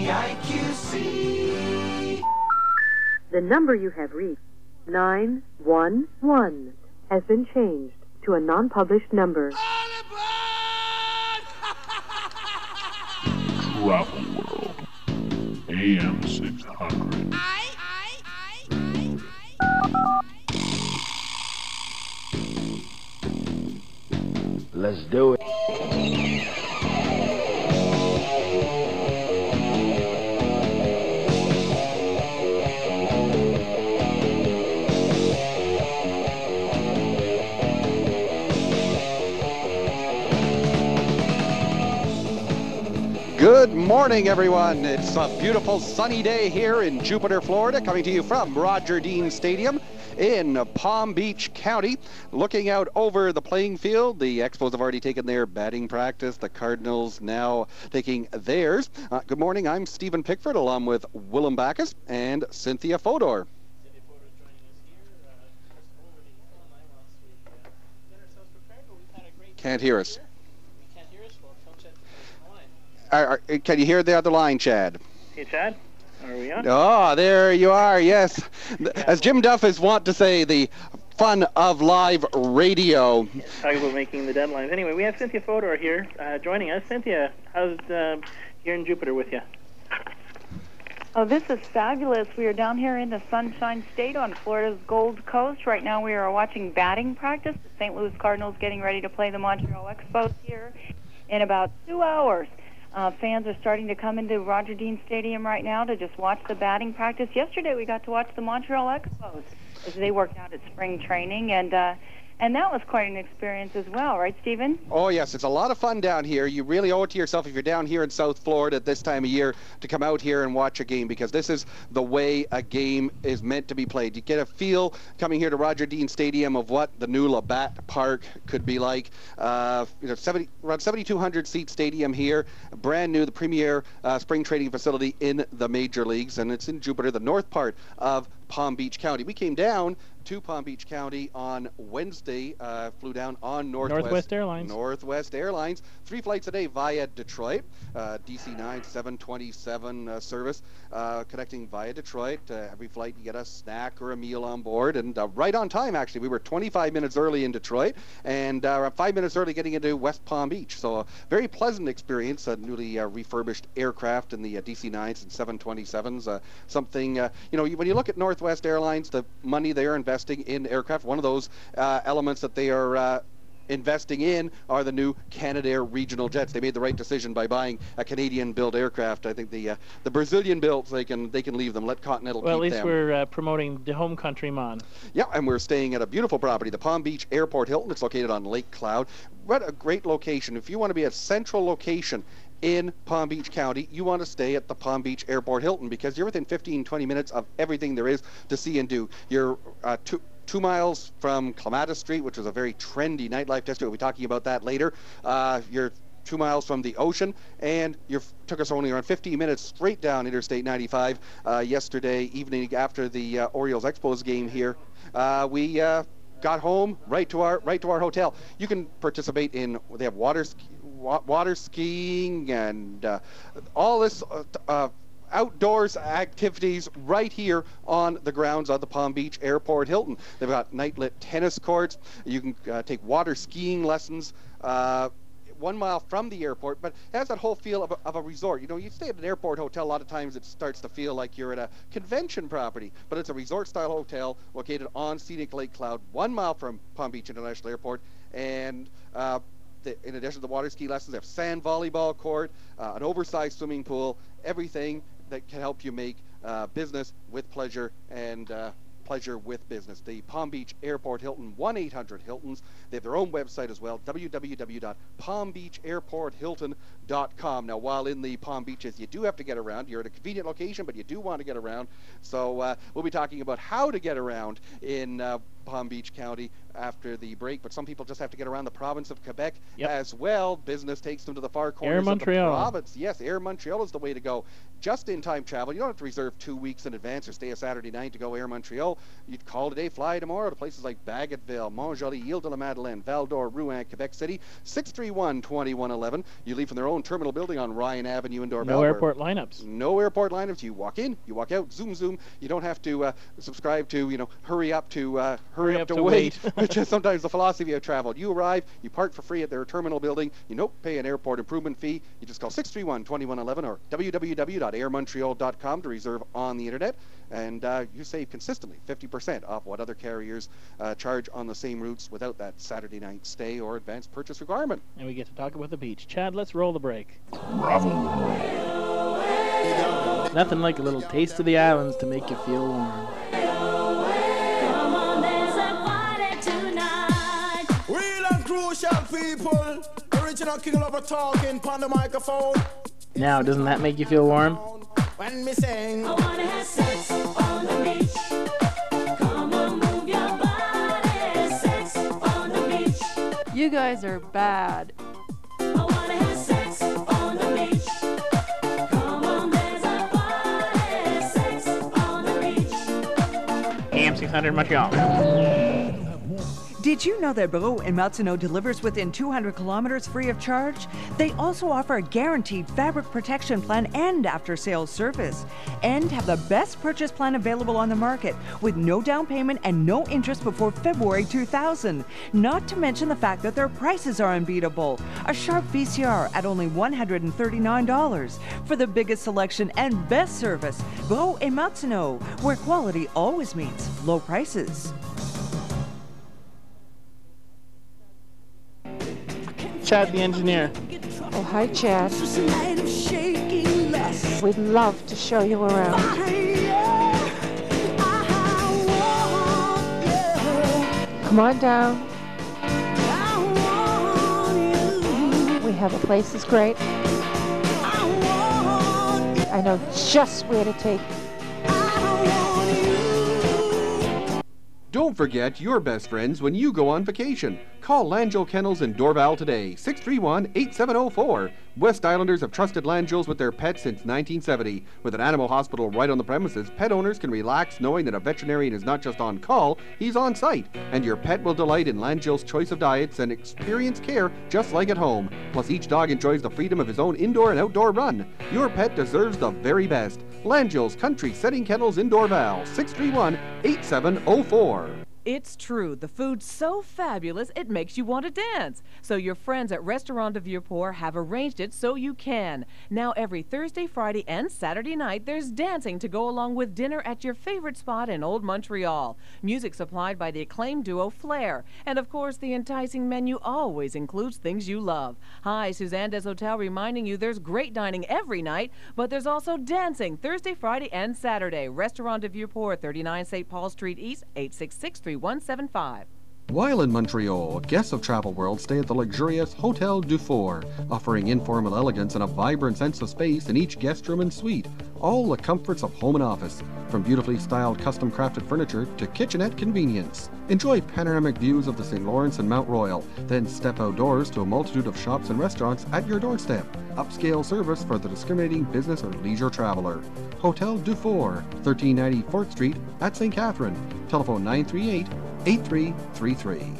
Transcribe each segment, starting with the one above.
PIQC. The number you have reached, 911, has been changed to a non-published number. Travel World, AM 600. Let's do it. Good morning, everyone. It's a beautiful sunny day here in Jupiter, Florida, coming to you from Roger Dean Stadium in Palm Beach County. Looking out over the playing field, the Expos have already taken their batting practice. The Cardinals now taking theirs. Good morning. I'm Stephen Pickford, along with Willem Backus and Cynthia Fodor. Can't hear us. Can you hear the other line, Chad? Hey, Chad. Are we on? Oh, there you are, yes. As Jim Duff is wont to say, the fun of live radio. Talking about making the deadlines. Anyway, we have Cynthia Fodor here joining us. Cynthia, how's here in Jupiter with you? Oh, this is fabulous. We are down here in the Sunshine State on Florida's Gold Coast. Right now we are watching batting practice. The St. Louis Cardinals getting ready to play the Montreal Expos here in about 2 hours. Fans are starting to come into Roger Dean Stadium right now to just watch the batting practice. Yesterday we got to watch the Montreal Expos as they worked out at spring training, and that was quite an experience as well, right, Stephen? Oh, yes. It's a lot of fun down here. You really owe it to yourself if you're down here in South Florida at this time of year to come out here and watch a game, because this is the way a game is meant to be played. You get a feel coming here to Roger Dean Stadium of what the new Labatt Park could be like. Around 7,200 seat stadium here, brand new, the premier spring training facility in the major leagues, and it's in Jupiter, the north part of Palm Beach County. We came down to Palm Beach County on Wednesday, flew down on Northwest Airlines. 3 flights a day via Detroit, DC-9 727 service, connecting via Detroit. Every flight you get a snack or a meal on board, and right on time, actually. We were 25 minutes early in Detroit, and 5 minutes early getting into West Palm Beach. So a very pleasant experience, a newly refurbished aircraft in the DC-9s and 727s. Something, when you look at Northwest Airlines, the money they are investing in aircraft, one of those elements that they are investing in are the new Canadair regional jets. They made the right decision by buying a Canadian-built aircraft. I think the Brazilian-built, they can leave them. Let Continental keep them. Well, at least we're promoting the home country, Mon. Yeah, and we're staying at a beautiful property, the Palm Beach Airport Hilton. It's located on Lake Cloud. What a great location. If you want to be a central location in Palm Beach County, you want to stay at the Palm Beach Airport Hilton, because you're within 15-20 minutes of everything there is to see and do. You're 2 miles from Clematis Street, which is a very trendy nightlife district. We'll be talking about that later. You're 2 miles from the ocean, and took us only around 15 minutes straight down Interstate 95 yesterday evening after the Orioles Expos game here. We got home right to our hotel. You can participate in, they have water skiing and all this outdoors activities right here on the grounds of the Palm Beach Airport Hilton. They've got nightlit tennis courts. You can take water skiing lessons 1 mile from the airport, but it has that whole feel of a resort. You stay at an airport hotel, a lot of times it starts to feel like you're at a convention property, but it's a resort-style hotel located on scenic Lake Cloud, 1 mile from Palm Beach International Airport, and in addition to the water ski lessons, they have sand volleyball court, an oversized swimming pool, everything that can help you make business with pleasure and pleasure with business. The Palm Beach Airport Hilton, 1-800-HILTONS. They have their own website as well, www.palmbeachairporthilton.com. Now, while in the Palm Beaches, you do have to get around. You're at a convenient location, but you do want to get around. So we'll be talking about how to get around in Palm Beach County after the break, but some people just have to get around the province of Quebec Yep. as well. Business takes them to the far Air corners of the Montreal. province. Yes, Air Montreal is the way to go. Just-in-time travel. You don't have to reserve 2 weeks in advance or stay a Saturday night to go Air Montreal. You'd call today, fly tomorrow to places like Bagotville, Montjoli, Île-de-la-Madeleine, Val-d'Or, Rouen, Quebec City. 631-2111. You leave from their own terminal building on Ryan Avenue in Dorval. No airport lineups. No airport lineups. You walk in, you walk out, zoom, zoom. You don't have to subscribe to, hurry up to wait, which is sometimes the philosophy of travel. You arrive, you park for free at their terminal building. You pay an airport improvement fee. You just call 631-2111 or www.airmontreal.com to reserve on the internet. And you save consistently 50% off what other carriers charge on the same routes without that Saturday night stay or advanced purchase requirement. And we get to talk about the beach. Chad, let's roll the break. Travel World. Nothing like a little taste of the islands to make you feel warm. Real and crucial people. Original King Lover talking on the microphone. Now, doesn't that make you feel warm? When me sing, I wanna have sex on the beach. Come on, move your body. Sex on the beach. You guys are bad. I wanna have sex on the beach. Come on, there's a party. Sex on the beach. AM 600 Montreal. Did you know that Bureau in Martineau delivers within 200 kilometers free of charge? They also offer a guaranteed fabric protection plan and after-sales service, and have the best purchase plan available on the market with no down payment and no interest before February 2000. Not to mention the fact that their prices are unbeatable. A Sharp VCR at only $139. For the biggest selection and best service, Bureau in Martineau, where quality always meets low prices. Chad, the engineer. Oh, hi, Chad. We'd love to show you around. Come on down. We have a place that's great. I know just where to take you. Don't forget your best friends when you go on vacation. Call Langell Kennels in Dorval today, 631-8704. West Islanders have trusted Langell's with their pets since 1970. With an animal hospital right on the premises, pet owners can relax knowing that a veterinarian is not just on call, he's on site. And your pet will delight in Langell's choice of diets and experience care just like at home. Plus, each dog enjoys the freedom of his own indoor and outdoor run. Your pet deserves the very best. Langell's Country Setting Kennels in Dorval, 631-8704. It's true. The food's so fabulous, it makes you want to dance. So your friends at Restaurant de Vieux-Port have arranged it so you can. Now every Thursday, Friday, and Saturday night, there's dancing to go along with dinner at your favorite spot in Old Montreal. Music supplied by the acclaimed duo Flair. And of course, the enticing menu always includes things you love. Hi, Suzanne des Hotels reminding you there's great dining every night, but there's also dancing Thursday, Friday, and Saturday. Restaurant de Vieux-Port, 39 St. Paul Street East, 866-3175. While in Montreal, guests of Travel World stay at the luxurious Hotel Dufour, offering informal elegance and a vibrant sense of space in each guest room and suite. All the comforts of home and office, from beautifully styled custom-crafted furniture to kitchenette convenience. Enjoy panoramic views of the St. Lawrence and Mount Royal, then step outdoors to a multitude of shops and restaurants at your doorstep. Upscale service for the discriminating business or leisure traveler. Hotel Dufour, 1390 4th Street at St. Catherine. Telephone 938-8333.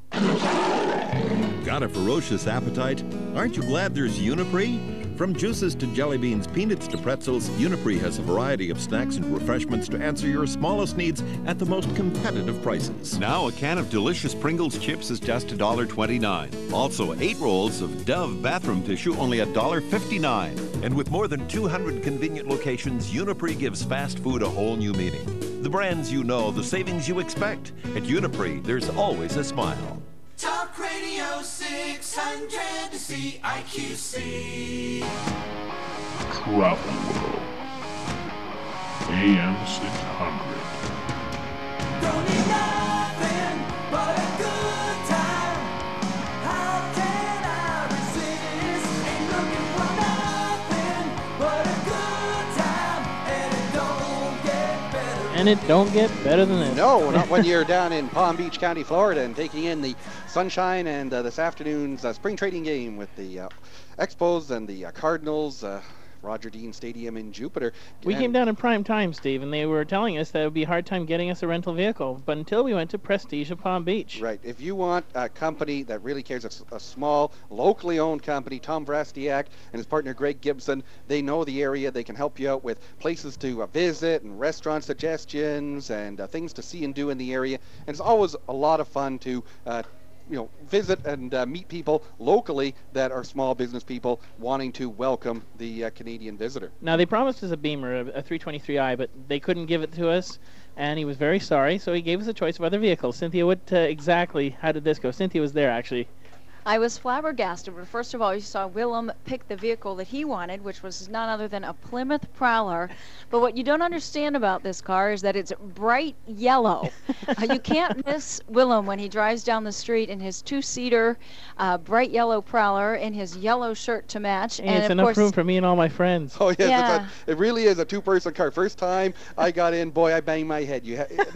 Got a ferocious appetite? Aren't you glad there's Uniprix? From juices to jelly beans, peanuts to pretzels, Uniprix has a variety of snacks and refreshments to answer your smallest needs at the most competitive prices. Now a can of delicious Pringles chips is just $1.29. Also 8 rolls of Dove bathroom tissue only $1.59. And with more than 200 convenient locations, Uniprix gives fast food a whole new meaning. The brands you know, the savings you expect. At Uniprix, there's always a smile. Talk Radio 600 CIQC. Travel World. AM 600. Don't need nothing but a good time. How can I resist? Ain't looking for nothing but a good time. And it don't get better. And it don't get better than this. No, not when you're down in Palm Beach County, Florida, and taking in the sunshine and this afternoon's spring trading game with the Expos and the Cardinals. Roger Dean Stadium in Jupiter. We came down in prime time, Steve, and they were telling us that it would be a hard time getting us a rental vehicle, but until we went to Prestige of Palm Beach. Right. If you want a company that really cares, a small, locally owned company, Tom Vrastiak and his partner Greg Gibson, they know the area. They can help you out with places to visit and restaurant suggestions and things to see and do in the area. And it's always a lot of fun to visit and meet people locally that are small business people wanting to welcome the Canadian visitor. Now, they promised us a Beamer, a 323i, but they couldn't give it to us, and he was very sorry, so he gave us a choice of other vehicles. Cynthia, what exactly, how did this go? Cynthia was there, actually. I was flabbergasted. But first of all, you saw Willem pick the vehicle that he wanted, which was none other than a Plymouth Prowler. But what you don't understand about this car is that it's bright yellow. You can't miss Willem when he drives down the street in his two-seater bright yellow Prowler in his yellow shirt to match. And of it's enough course, room for me and all my friends. Oh, yes, Yeah. it really is a two-person car. First time I got in, boy, I banged my head.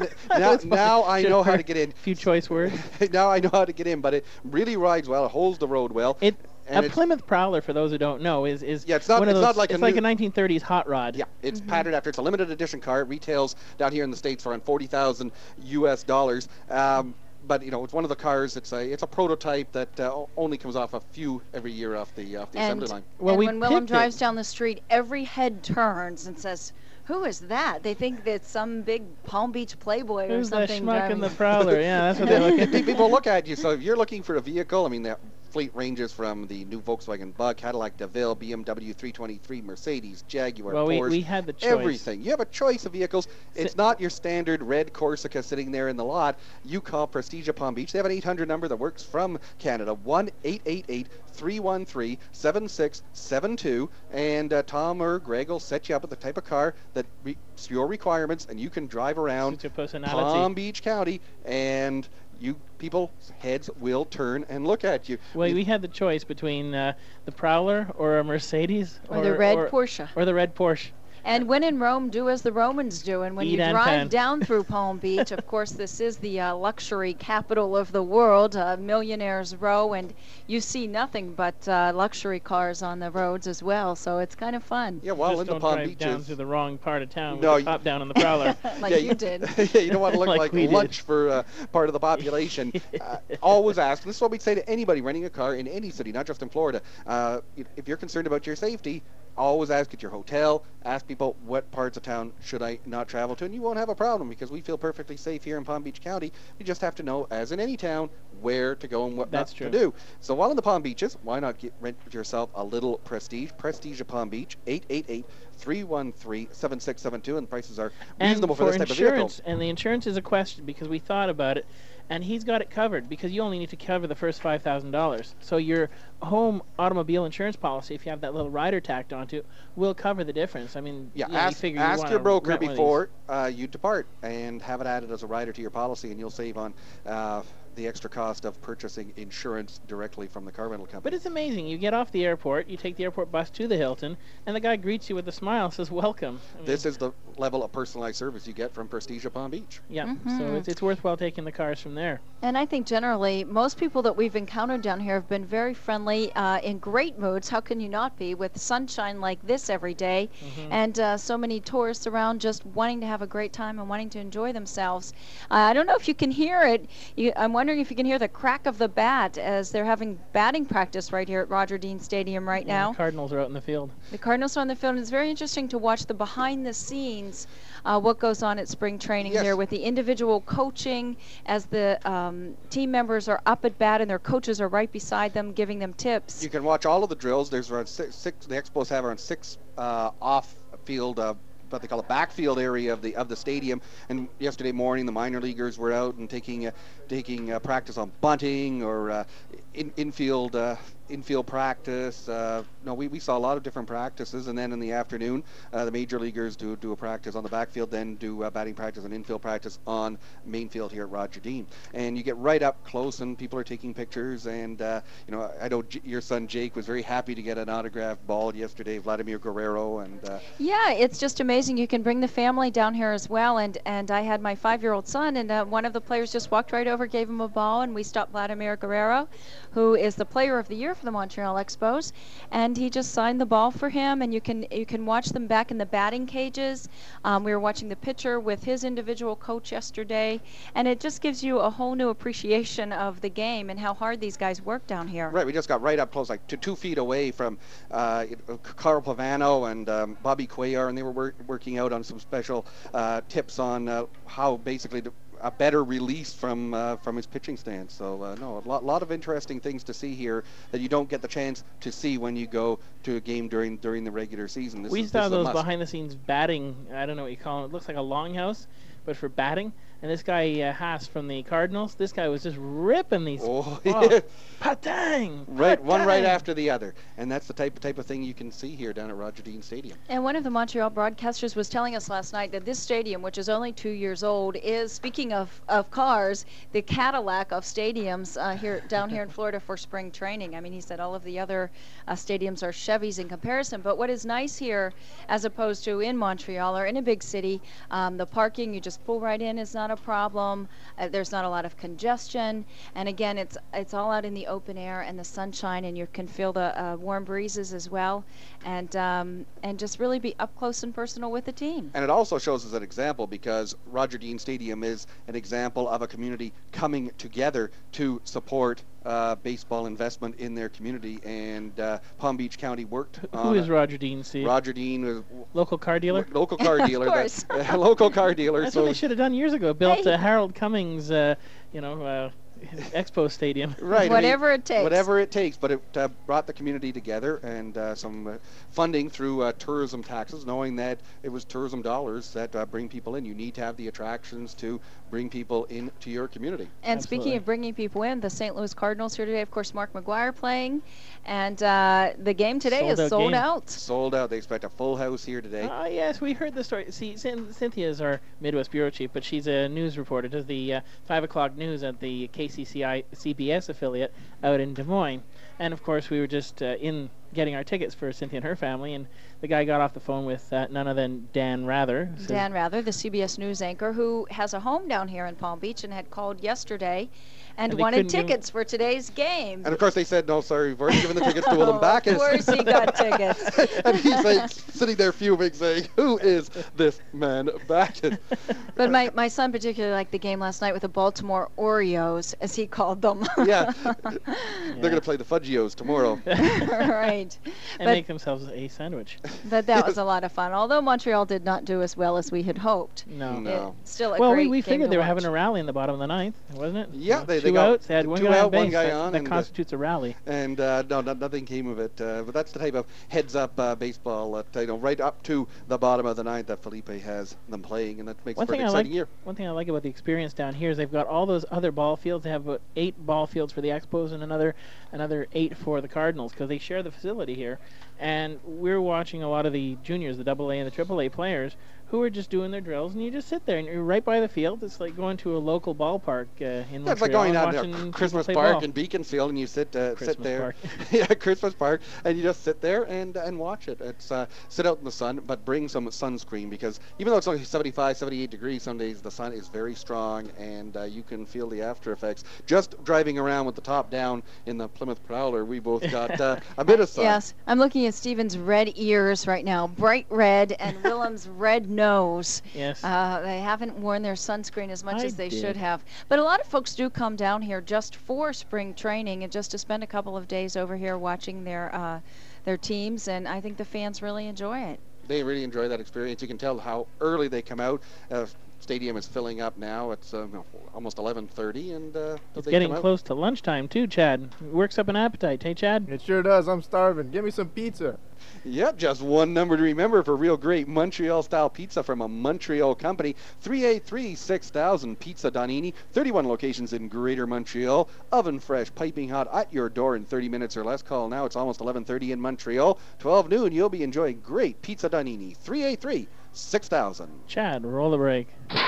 Now I know how to get in. A few choice words. Now I know how to get in, but it really rides well. It holds the road well. A Plymouth Prowler, for those who don't know, is it's not one of those, not like it's a like a 1930s hot rod. Yeah, it's patterned after. It's a limited edition car. It retails down here in the States for around $40,000 US. But it's one of the cars. It's a prototype that only comes off a few every year off the assembly line. Well, when Willem drives down the street, every head turns and says, "Who is that?" They think that some big Palm Beach playboy or Who's something. that schmuck driving. in the Prowler? Yeah, that's what they look at. People look at you. So if you're looking for a vehicle, I mean, the fleet ranges from the new Volkswagen Bug, Cadillac DeVille, BMW 323, Mercedes, Jaguar, Well, Porsche, we had the choice. everything. You have a choice of vehicles. It's not your standard red Corsica sitting there in the lot. You call Prestige of Palm Beach. They have an 800 number that works from Canada, 1-888-313-7672, and Tom or Greg will set you up with the type of car that meets your requirements, and you can drive around Suits your personality. Palm Beach County, and people's heads will turn and look at you. Well, we had the choice between the Prowler or a Mercedes Or the red Porsche. Or the red Porsche. And when in Rome, do as the Romans do. And when Eat you and drive pen. down through Palm Beach, of course, this is the luxury capital of the world, Millionaires Row, and you see nothing but luxury cars on the roads as well. So it's kind of fun. Yeah, well, Just in the don't Palm drive Beaches. down to the wrong part of town No, with the top down on the Prowler. Like you did. Yeah, you don't want to look like we lunch for part of the population. Always ask. This is what we'd say to anybody renting a car in any city, not just in Florida. If you're concerned about your safety, always ask at your hotel. Ask people, what parts of town should I not travel to? And you won't have a problem, because we feel perfectly safe here in Palm Beach County. You just have to know, as in any town, where to go and what not to do. So while in the Palm Beaches, why not rent yourself a little Prestige? Prestige of Palm Beach, 888-313-7672, and the prices are reasonable for this type of vehicle. And the insurance is a question, because we thought about it, and he's got it covered, because you only need to cover the first $5,000. So your home automobile insurance policy, if you have that little rider tacked onto it, will cover the difference. I mean, Yeah, you ask wanna your broker rent one of before you depart, and have it added as a rider to your policy, and you'll save on the extra cost of purchasing insurance directly from the car rental company. But it's amazing. You get off the airport, you take the airport bus to the Hilton, and the guy greets you with a smile, says, "Welcome." I mean, This is the level of personalized service you get from Prestige of Palm Beach. Yeah, so it's worthwhile taking the cars from there. And I think generally most people that we've encountered down here have been very friendly, in great moods. How can you not be with sunshine like this every day, and so many tourists around just wanting to have a great time and wanting to enjoy themselves. I don't know if you can hear it. I'm wondering if you can hear the crack of the bat as they're having batting practice right here at Roger Dean Stadium right now. The Cardinals are out in the field. The Cardinals are on the field, and it's very interesting to watch the behind the scenes, what goes on at spring training here with the individual coaching as the team members are up at bat and their coaches are right beside them giving them tips. You can watch all of the drills. There's around six the Expos have around 6 off-field what they call a backfield area of the stadium. And yesterday morning, the minor leaguers were out and taking practice on bunting or infield infield practice. No, we saw a lot of different practices, and then in the afternoon, the major leaguers do a practice on the backfield, then do batting practice and infield practice on main field here at Roger Dean. And you get right up close, and people are taking pictures. And I know your son Jake was very happy to get an autographed ball yesterday, Vladimir Guerrero, and yeah, it's just amazing. You can bring the family down here as well. And I had my 5-year-old son, and one of the players just walked right over, gave him a ball, and we stopped Vladimir Guerrero, who is the Player of the Year for the Montreal Expos, and he just signed the ball for him. And you can watch them back in the batting cages. We were watching the pitcher with his individual coach yesterday, and it just gives you a whole new appreciation of the game and how hard these guys work down here. Right, we just got right up close, like 2 feet away from Carl Pavano and Bobby Cuellar, and they were working out on some special tips on how basically a better release from his pitching stance. So no, a lot of interesting things to see here that you don't get the chance to see when you go to a game during the regular season. We saw those behind-the-scenes batting. I don't know what you call it. It looks like a longhouse, but for batting. And this guy Haas from the Cardinals, this guy was just ripping these. Patang! Right, one right after the other, and that's the type of thing you can see here down at Roger Dean Stadium. And one of the Montreal broadcasters was telling us last night that this stadium, which is only 2 years old, is, speaking of cars, the Cadillac of stadiums down here in Florida for spring training. I mean, he said all of the other stadiums are Chevys in comparison. But what is nice here, as opposed to in Montreal or in a big city, the parking, you just pull right in, is not a problem. There's not a lot of congestion, and again, it's all out in the open air and the sunshine, and you can feel the warm breezes as well, and just really be up close and personal with the team. And it also shows as an example, because Roger Dean Stadium is an example of a community coming together to support baseball investment in their community, and Palm Beach County worked on. Who is Roger Dean, Steve? Roger Dean was local car dealer. Local car dealer. Of course. Local car dealer. That's what they should have done years ago. Built Harold Cummings, Expo Stadium. Right. Whatever it takes. Whatever it takes, but it brought the community together, and some funding through tourism taxes, knowing that it was tourism dollars that bring people in. You need to have the attractions to bring people into your community. And speaking of bringing people in, the St. Louis Cardinals here today, of course, Mark McGwire playing, and the game today is sold out. Sold out. They expect a full house here today. Oh, yes, we heard the story. See, Cynthia is our Midwest bureau chief, but she's a news reporter, does the 5 o'clock news at the KCCI CBS affiliate out in Des Moines. And, of course, we were just in getting our tickets for Cynthia and her family, and the guy got off the phone with none other than Dan Rather. Dan Rather, the CBS News anchor, who has a home down here in Palm Beach and had called yesterday and wanted tickets for today's game. And, of course, they said, no, sorry, we've already given the tickets to Willem Backus. Of course he got tickets. And he's like sitting there fuming, saying, who is this man Backus? But my son particularly liked the game last night with the Baltimore Oreos, as he called them. Yeah. They're going to play the Fudgios tomorrow. Right. And make themselves a sandwich. But that was a lot of fun. Although Montreal did not do as well as we had hoped. No. It's still a well, great we figured they were watch. having a rally in the bottom of the ninth, wasn't it? Yeah, they two got outs. They had one two guy out, on base. one guy on, that and constitutes a rally. And no, nothing came of it. But that's the type of heads-up baseball that, right up to the bottom of the ninth that Felipe has them playing, and that makes for an exciting year. One thing I like about the experience down here is they've got all those other ball fields. They have about 8 ball fields for the Expos and another 8 for the Cardinals, because they share the facility here. And we're watching a lot of the juniors, the AA and the AAA players, who are just doing their drills, and you just sit there, and you're right by the field. It's like going to a local ballpark in Montreal. It's like going down watching to Christmas Park in Beaconsfield, and you sit there. Park. Yeah, Christmas Park, and you just sit there and watch it. It's sit out in the sun, but bring some sunscreen, because even though it's only 75, 78 degrees, some days the sun is very strong, and you can feel the after effects. Just driving around with the top down in the Plymouth Prowler, we both got a bit of sun. Yes, I'm looking at Stephen's red ears right now, bright red, and Willem's red nose. Yes. They haven't worn their sunscreen as much as they should have. But a lot of folks do come down here just for spring training and just to spend a couple of days over here watching their teams, and I think the fans really enjoy it. They really enjoy that experience. You can tell how early they come out. Stadium is filling up now. It's almost 11:30, and it's getting close to lunchtime too. Chad, works up an appetite. Hey, Chad. It sure does. I'm starving. Give me some pizza. Yep, just one number to remember for real great Montreal-style pizza from a Montreal company. 383-6000 Pizza Donini. 31 locations in Greater Montreal. Oven fresh, piping hot at your door in 30 minutes or less. Call now. It's almost 11:30 in Montreal. 12 noon, you'll be enjoying great Pizza Donini. 383-6000. Chad, roll the break.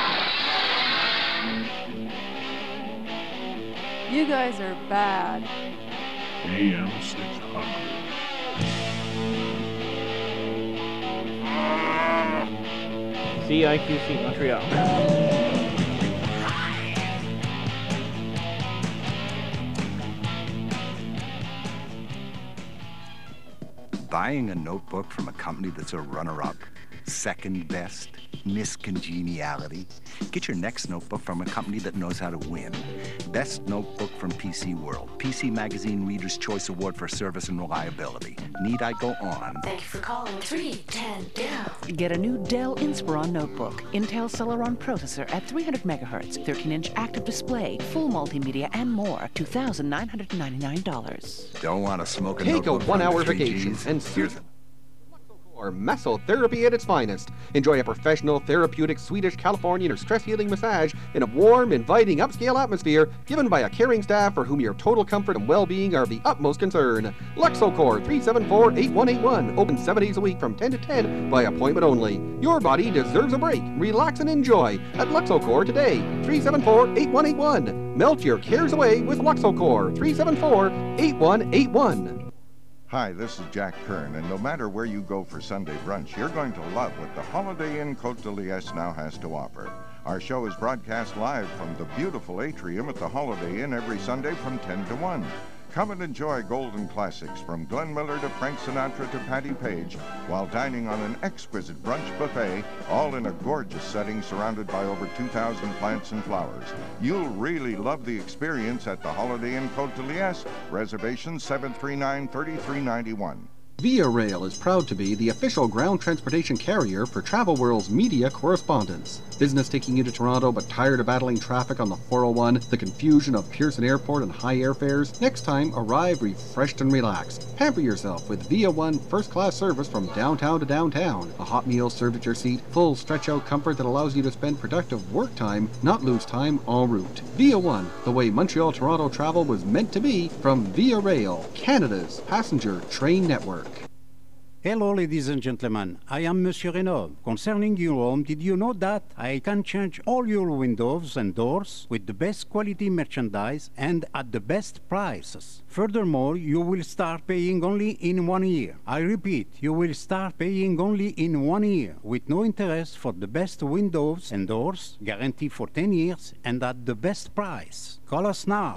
You guys are bad. AM 600. CIQC Montreal. Buying a notebook from a company that's a runner-up, second best, miscongeniality. Get your next notebook from a company that knows how to win. Best notebook from PC World. PC Magazine Reader's Choice Award for service and reliability. Need I go on? Thank you for calling 310 Dell. Get a new Dell Inspiron notebook. Intel Celeron processor at 300 megahertz, 13-inch active display, full multimedia, and more. $2,999. Don't want to smoke a Take a notebook from 1 hour the 3Gs. vacation and here's or mesotherapy at its finest. Enjoy a professional, therapeutic, Swedish, Californian, or stress-healing massage in a warm, inviting, upscale atmosphere given by a caring staff for whom your total comfort and well-being are of the utmost concern. Luxocor 374-8181. Open 7 days a week from 10 to 10 by appointment only. Your body deserves a break. Relax and enjoy at Luxocor today. 374-8181. Melt your cares away with Luxocor 374-8181. Hi, this is Jack Kern, and no matter where you go for Sunday brunch, you're going to love what the Holiday Inn Côte de Liesse now has to offer. Our show is broadcast live from the beautiful atrium at the Holiday Inn every Sunday from 10 to 1. Come and enjoy golden classics from Glenn Miller to Frank Sinatra to Patti Page while dining on an exquisite brunch buffet, all in a gorgeous setting surrounded by over 2,000 plants and flowers. You'll really love the experience at the Holiday Inn Côte de Liesse. Reservations 739-3391. Via Rail is proud to be the official ground transportation carrier for Travel World's media correspondents. Business taking you to Toronto but tired of battling traffic on the 401, the confusion of Pearson Airport and high airfares? Next time, arrive refreshed and relaxed. Pamper yourself with Via One first-class service from downtown to downtown. A hot meal served at your seat, full stretch-out comfort that allows you to spend productive work time, not lose time en route. Via One, the way Montreal-Toronto travel was meant to be, from Via Rail, Canada's passenger train network. Hello, ladies and gentlemen. I am Monsieur Renault. Concerning your home, did you know that I can change all your windows and doors with the best quality merchandise and at the best prices? Furthermore, you will start paying only in 1 year. I repeat, you will start paying only in 1 year with no interest for the best windows and doors, guaranteed for 10 years and at the best price. Call us now.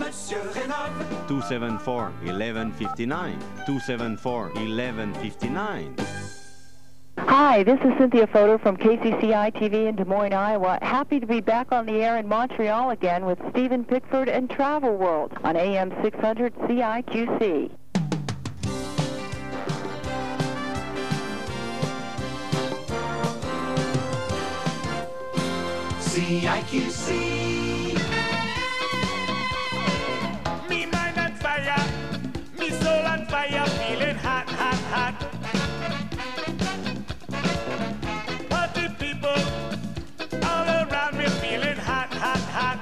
274-1159. 274-1159. Hi, this is Cynthia Fodor from KCCI TV in Des Moines, Iowa. Happy to be back on the air in Montreal again with Stephen Pickford and Travel World on AM 600 CIQC. CIQC. Me mind on fire, me soul on fire, feeling hot, hot, hot. Party people all around me feeling hot, hot, hot.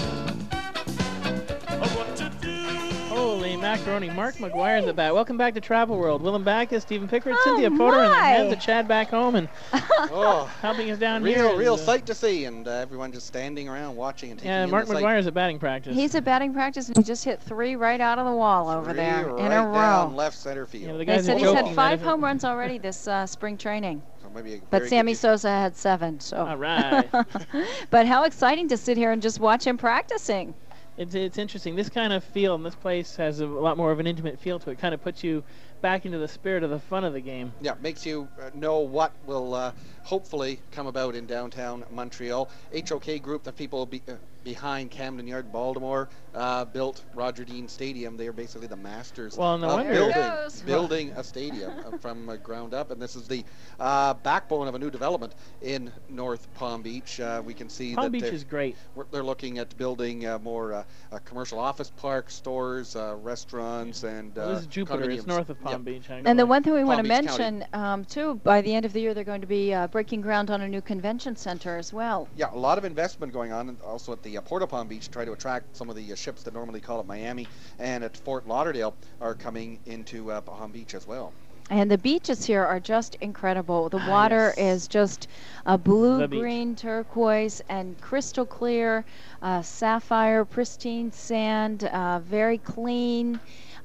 Oh, what to do? Holy macaroni. Mark McGuire's at bat. Welcome back to Travel World. Willem Backus, Stephen Pickford, Cynthia Fodor, and then the Chad back home and helping us down here. Real sight to see, and everyone just standing around watching and taking in Mark the sight. McGuire's at batting practice. He's at batting practice, and he just hit 3 right out of the wall over there Right in a row. down left center field. Yeah, the They guys said are he's joking had that 5 if home runs already this spring training. So maybe a But very Sammy good- Sosa had 7. So. All right. But how exciting to sit here and just watch him practicing. It's interesting. This kind of feel and this place has a lot more of an intimate feel to it. Kind of puts you back into the spirit of the fun of the game. Yeah, makes you know what will hopefully come about in downtown Montreal. HOK Group, the people behind Camden Yard, Baltimore, built Roger Dean Stadium. They are basically the masters Well, no of wonder. building a stadium from ground up. And this is the backbone of a new development in North Palm Beach. We can see Palm that Beach is great. they're looking at building more commercial office parks, stores, restaurants, and Well, this is Jupiter. It's condominiums. north of Palm Yep. Beach. And the one thing we Palm want to Beach County. mention, too, by the end of the year, they're going to be breaking ground on a new convention center as well. Yeah, a lot of investment going on, and also at the Port of Palm Beach to try to attract some of the ships that normally call it Miami, and at Fort Lauderdale are coming into Palm Beach as well. And the beaches here are just incredible. The water is just a blue, The beach. green, turquoise, and crystal clear, sapphire, pristine sand, very clean.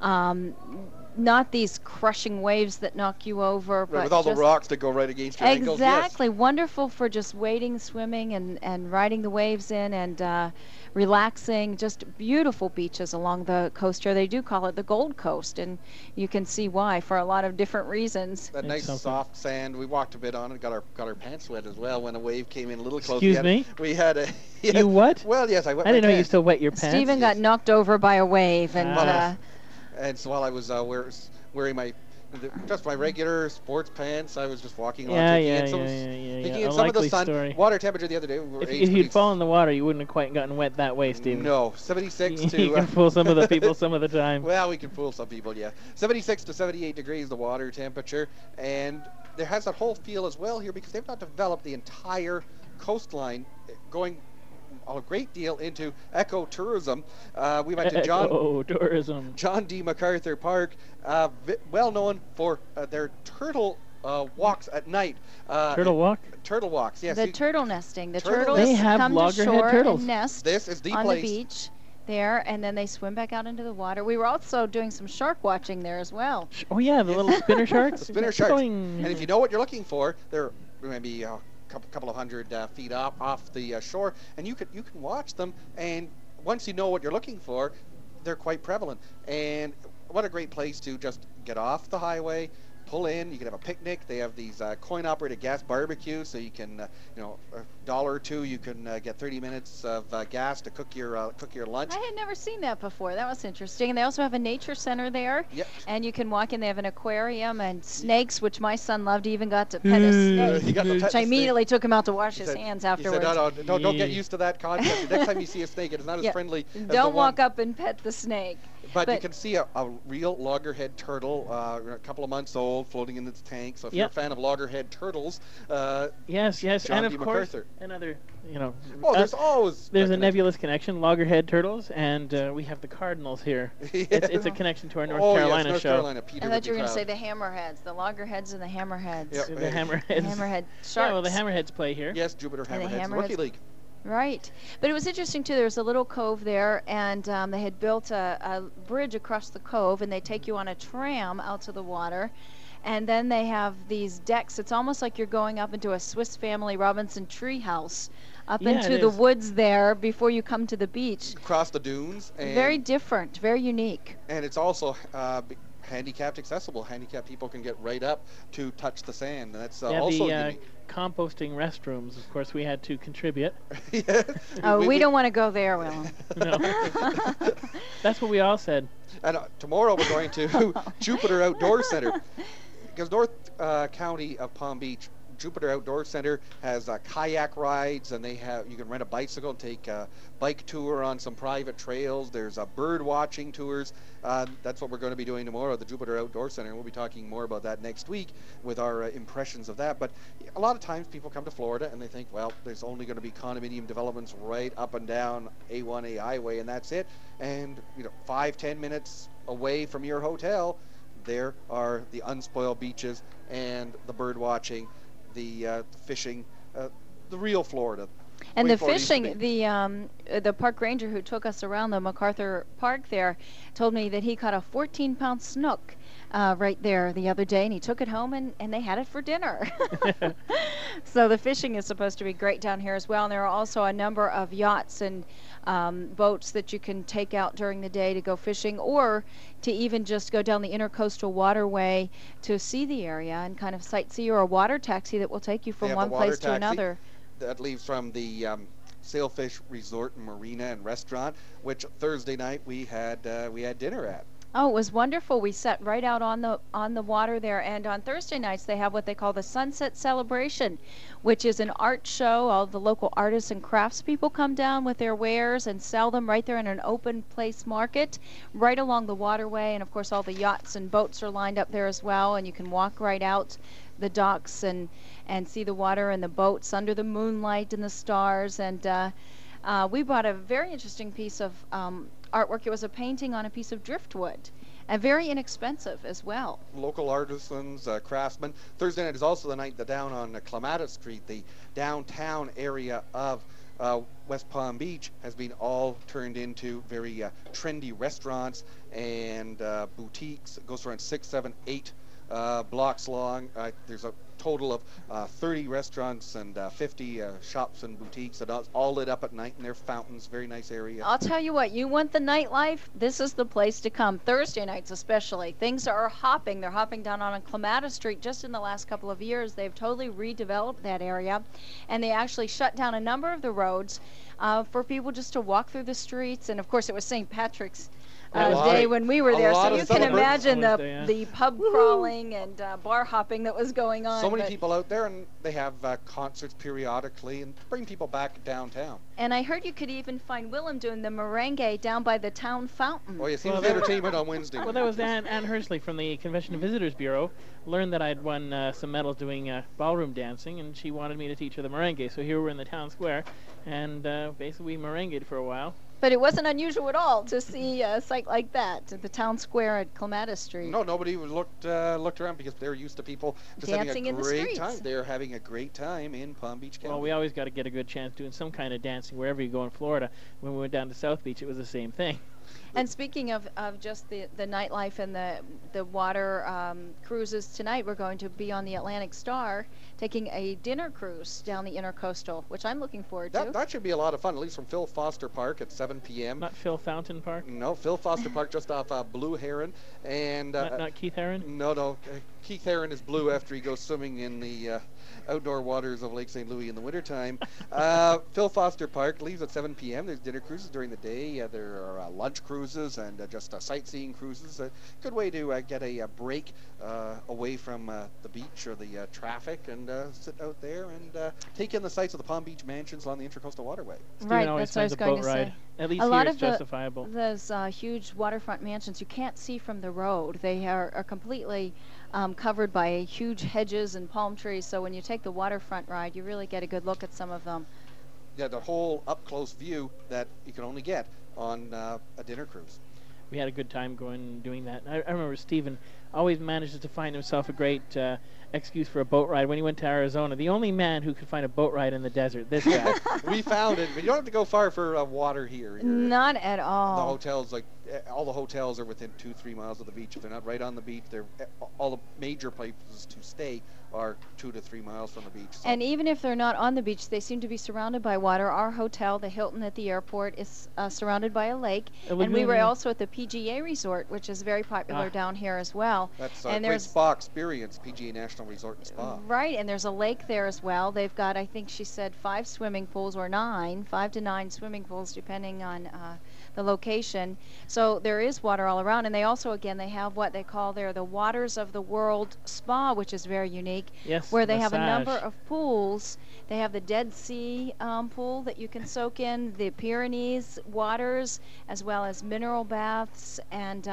Not these crushing waves that knock you over, Right, but with all the just rocks that go right against your ankles. Yes. exactly wonderful for just wading, swimming, and riding the waves in and relaxing. Just beautiful beaches along the coast here. They do call it the Gold Coast, and you can see why for a lot of different reasons. That nice soft sand. We walked a bit on it, got our pants wet as well when a wave came in a little close. Excuse me? We had a. You what? Well, yes, I wet I didn't my know you pants. still wet your pants. Stephen got knocked over by a wave, and And so while I was wearing my just my regular sports pants, I was just walking along. Yeah, taking yeah, in some, yeah, yeah, taking yeah. in A some of the likely sun. story. Water temperature the other day. We were If aged you'd fallen in the water, you wouldn't have quite gotten wet that way, Stephen. No, 76 to. You can fool some of the people some of the time. Well, we can fool some people, yeah. 76 to 78 degrees the water temperature, and there has that whole feel as well here because they've not developed the entire coastline, going a great deal into ecotourism. We went to Ecotourism. John D. MacArthur Park, well known for their turtle walks at night. Turtle walk? Turtle walks, yes. the turtle nesting. The Turtle turtles nesting. They have come to loggerhead shore turtles. and nest This is the on place. the beach there, and then they swim back out into the water. We were also doing some shark watching there as well. Oh yeah, the little spinner sharks. The spinner sharks. Boing. And if you know what you're looking for, they're maybe a couple of hundred feet off the shore, and you can watch them. And once you know what you're looking for, they're quite prevalent. And what a great place to just get off the highway, pull in. You can have a picnic. They have these coin-operated gas barbecues, so you can, $1 or $2, you can get 30 minutes of gas to cook your lunch. I had never seen that before. That was interesting. And they also have a nature center there. Yep. And you can walk in. They have an aquarium and snakes, which my son loved. He even got to pet a snake. He got to pet Which the I snake. immediately took him out to wash He his said- hands He afterwards. said, no, don't get used to that concept. Next time you see a snake, it is not as Yeah. friendly as the Don't one. walk up and pet the snake. But you can see a real loggerhead turtle, a couple of months old, floating in its tank. So if you're a Yep. fan of loggerhead turtles, Yes, John and D. of course MacArthur. another, Oh, there's always there's a nebulous connection. Loggerhead turtles, and we have the Cardinals here. It's a connection to our North Carolina yes, North show. Carolina. Peter I would thought be you were going to proud. say the hammerheads, the loggerheads and the hammerheads. Yep. The hammerheads. Hammerhead Yeah, well, the sharks. hammerheads play here. Yes, Jupiter And the Hammerheads, Rookie Hammerheads. League. Right. But it was interesting, too. There was a little cove there, and they had built a bridge across the cove, and they take you on a tram out to the water. And then they have these decks. It's almost like you're going up into a Swiss Family Robinson treehouse, up Yeah, into it the is. woods there before you come to the beach. Across the dunes. And, Very different, very unique. And it's also handicapped accessible. Handicapped people can get right up to touch the sand. And that's Yeah, also the unique. composting restrooms, of course, we had to contribute. Oh, we don't want to go there, Will. No. That's what we all said. And tomorrow we're going to Jupiter Outdoor Center. Because North County of Palm Beach, Jupiter Outdoor Center has kayak rides, and you can rent a bicycle and take a bike tour on some private trails. There's bird watching tours. That's what we're going to be doing tomorrow at the Jupiter Outdoor Center. We'll be talking more about that next week with our impressions of that. But a lot of times people come to Florida and they think, well, there's only going to be condominium developments right up and down A1A Highway, and that's it. And 5-10 minutes away from your hotel, there are the unspoiled beaches and the bird watching, the fishing, the real Florida. And way the Florida used to fishing, be. the park ranger who took us around the MacArthur Park there told me that he caught a 14-pound snook right there the other day, and he took it home, and they had it for dinner. So the fishing is supposed to be great down here as well, and there are also a number of yachts and boats that you can take out during the day to go fishing, or to even just go down the intercoastal waterway to see the area and kind of sightsee, or a water taxi that will take you They from have one the water place to taxi another. that leaves from the Sailfish Resort and Marina and Restaurant, which Thursday night we had dinner at. Oh, it was wonderful. We sat right out on the water there, and on Thursday nights they have what they call the Sunset Celebration, which is an art show. All the local artists and craftspeople come down with their wares and sell them right there in an open place market right along the waterway, and of course all the yachts and boats are lined up there as well, and you can walk right out the docks and see the water and the boats under the moonlight and the stars. And we bought a very interesting piece of artwork. It was a painting on a piece of driftwood, and very inexpensive as well. Local artisans, craftsmen. Thursday night is also the night that down on Clematis Street, the downtown area of West Palm Beach has been all turned into very trendy restaurants and boutiques. It goes around 6, 7, 8 blocks long. There's a total of 30 restaurants and 50 shops and boutiques that are all lit up at night, and they're fountains. Very nice area. I'll tell you what, you want the nightlife, this is the place to come. Thursday nights especially. Things are hopping. They're hopping down on Clematis Street just in the last couple of years. They've totally redeveloped that area, and they actually shut down a number of the roads for people just to walk through the streets. And of course it was St. Patrick's Day when we were there, so you can imagine the pub crawling and bar hopping that was going on. So many people out there, and they have concerts periodically and bring people back downtown. And I heard you could even find Willem doing the merengue down by the town fountain. Oh, you see entertainment on Wednesday. Well, that was Ann Hersley from the Convention and Visitors Bureau. Learned that I'd won some medals doing ballroom dancing, and she wanted me to teach her the merengue. So here we're in the town square, and basically we merengued for a while. But it wasn't unusual at all to see a site like that at the town square at Clematis Street. No, nobody looked around because they're used to people just dancing having a in the great streets. time. They're having a great time in Palm Beach County. Well, we always got to get a good chance doing some kind of dancing wherever you go in Florida. When we went down to South Beach, it was the same thing. And speaking of just the nightlife and the water cruises, tonight we're going to be on the Atlantic Star taking a dinner cruise down the Intercoastal, which I'm looking forward to. That should be a lot of fun, at least from Phil Foster Park at 7 p.m. Not Phil Fountain Park? No, Phil Foster Park just off Blue Heron. And not Keith Heron? No. Keith Heron is blue after he goes swimming in the outdoor waters of Lake St. Louis in the wintertime. Phil Foster Park leaves at 7 p.m. There's dinner cruises during the day. There are lunch cruises and just sightseeing cruises. A good way to get a break away from the beach or the traffic and sit out there and take in the sights of the Palm Beach mansions along the Intercoastal Waterway. Right, that's what I was going to say. At least a lot here of it's justifiable. Those huge waterfront mansions you can't see from the road. They are completely covered by huge hedges and palm trees, so when you take the waterfront ride, you really get a good look at some of them. Yeah, the whole up-close view that you can only get on a dinner cruise. We had a good time doing that. I remember Stephen always manages to find himself a great excuse for a boat ride when he went to Arizona. The only man who could find a boat ride in the desert, this guy. We found it, but you don't have to go far for water here. Not at all. The hotels, all the hotels are within 2-3 miles of the beach. If they're not right on the beach, all the major places to stay are 2 to 3 miles from the beach. So. And even if they're not on the beach, they seem to be surrounded by water. Our hotel, the Hilton at the airport, is surrounded by a lake. And we were also at the PGA Resort, which is very popular down here as well. That's and a great spa experience, PGA National Resort and Spa. Right, and there's a lake there as well. They've got, I think she said, 5 swimming pools or 5 to 9 swimming pools, depending on the location. So there is water all around, and they also, again, they have what they call there the Waters of the World Spa, which is very unique. Yes, where they have a number of pools. They have the Dead Sea pool that you can soak in, the Pyrenees waters, as well as mineral baths, and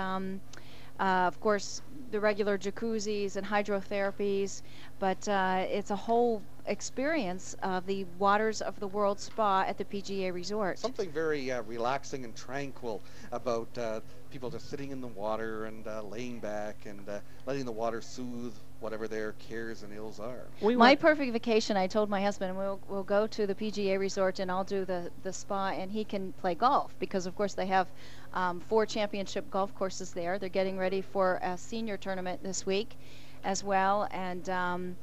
of course the regular jacuzzis and hydrotherapies. But it's a whole experience of the Waters of the World Spa at the PGA Resort. Something very relaxing and tranquil about people just sitting in the water and laying back and letting the water soothe whatever their cares and ills are. My perfect vacation, I told my husband, we'll go to the PGA Resort and I'll do the spa, and he can play golf because, of course, they have 4 championship golf courses there. They're getting ready for a senior tournament this week as well, and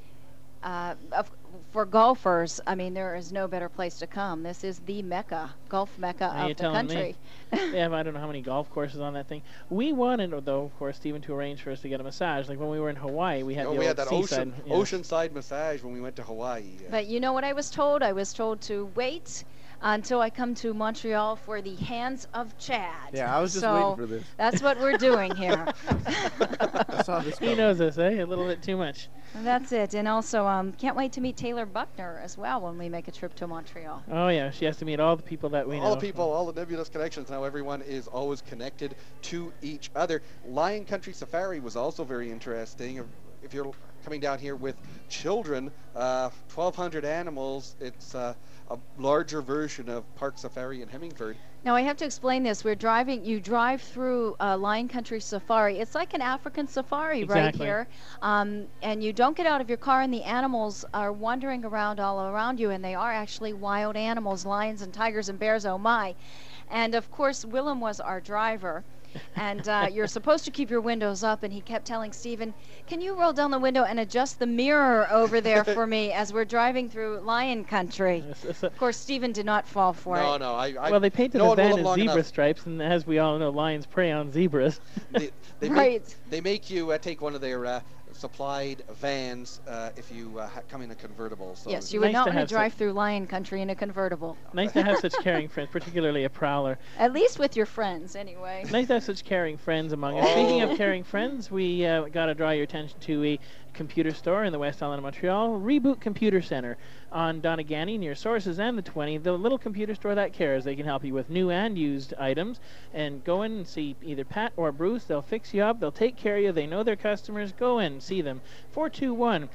for golfers, I mean, there is no better place to come. This is the Mecca, golf Mecca of the country. They have, I don't know how many golf courses on that thing. We wanted, though, of course, Stephen, to arrange for us to get a massage. Like when we were in Hawaii, we had we had that seaside, oceanside massage when we went to Hawaii. But you know what I was told? I was told to wait until I come to Montreal for the Hands of Chad. Yeah, I was just so waiting for this. That's what we're doing here. I saw this He knows us, eh? A little bit too much. That's it. And also, can't wait to meet Taylor Buckner as well when we make a trip to Montreal. Oh, yeah. She has to meet all the people that we know. All the people, all the nebulous connections. Now everyone is always connected to each other. Lion Country Safari was also very interesting. If you're coming down here with children, 1,200 animals. It's a larger version of Park Safari in Hemmingford. Now I have to explain this. You drive through Lion Country Safari. It's like an African safari right here. And you don't get out of your car, and the animals are wandering around all around you, and they are actually wild animals, lions and tigers and bears, oh my. And of course, Willem was our driver. And you're supposed to keep your windows up, and he kept telling Stephen, can you roll down the window and adjust the mirror over there for me as we're driving through Lion Country? Of course, Stephen did not fall for it. No, well, they painted the van in zebra stripes, and as we all know, lions prey on zebras. They make you take one of their supplied vans if you come in a convertible. So yes, you would not want to drive through Lion Country in a convertible. Nice to have such caring friends, particularly a prowler. At least with your friends, anyway. Nice to have such caring friends among us. Speaking of caring friends, we got to draw your attention to a computer store in the West Island of Montreal, Reboot Computer Center on Donegani near Sources and the 20. The little computer store that cares. They can help you with new and used items. And go in and see either Pat or Bruce. They'll fix you up. They'll take care of you. They know their customers. Go in, see them. 428-1919.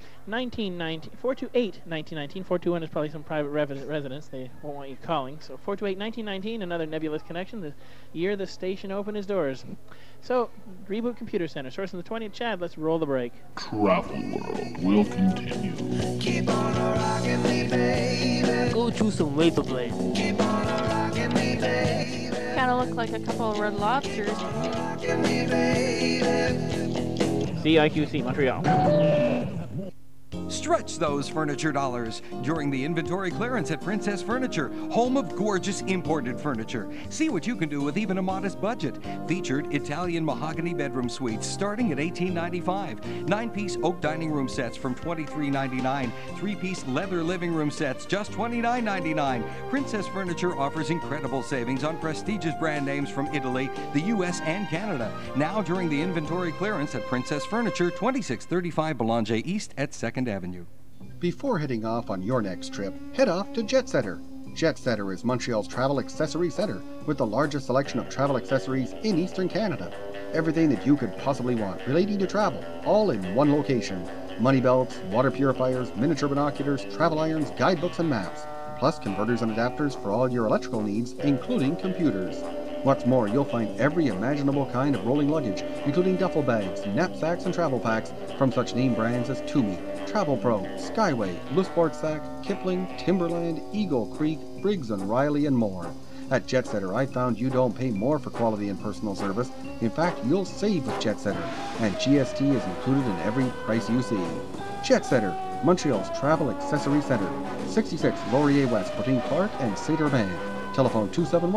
421 is probably some private residence. They won't want you calling. So 428-1919, another nebulous connection. The year the station opened its doors. So, Reboot Computer Center, Source in the 20th. Chad, let's roll the break. Travel World will continue. Keep on rocking me, baby. Go choose some Razor Blade. Keep on rocking me, baby. Kind of look like a couple of Red Lobsters. Rocking me, baby. CIQC, Montreal. Stretch those furniture dollars during the inventory clearance at Princess Furniture, home of gorgeous imported furniture. See what you can do with even a modest budget. Featured Italian mahogany bedroom suites starting at $18.95. 9-piece oak dining room sets from $23.99. 3-piece leather living room sets just $29.99. Princess Furniture offers incredible savings on prestigious brand names from Italy, the U.S., and Canada. Now during the inventory clearance at Princess Furniture, 2635 Boulanger East at 2nd Avenue. Before heading off on your next trip, head off to Jetsetter. Jetsetter is Montreal's travel accessory center with the largest selection of travel accessories in Eastern Canada. Everything that you could possibly want relating to travel, all in one location. Money belts, water purifiers, miniature binoculars, travel irons, guidebooks, and maps. Plus converters and adapters for all your electrical needs, including computers. What's more, you'll find every imaginable kind of rolling luggage, including duffel bags, knapsacks, and travel packs from such name brands as Tumi, Travel Pro, Skyway, Le Sportsac, Kipling, Timberland, Eagle Creek, Briggs & Riley, and more. At Jetsetter, I found you don't pay more for quality and personal service. In fact, you'll save with Jetsetter, and GST is included in every price you see. Jetsetter, Montreal's travel accessory center, 66 Laurier West between Clark and Saint-Urbain. Telephone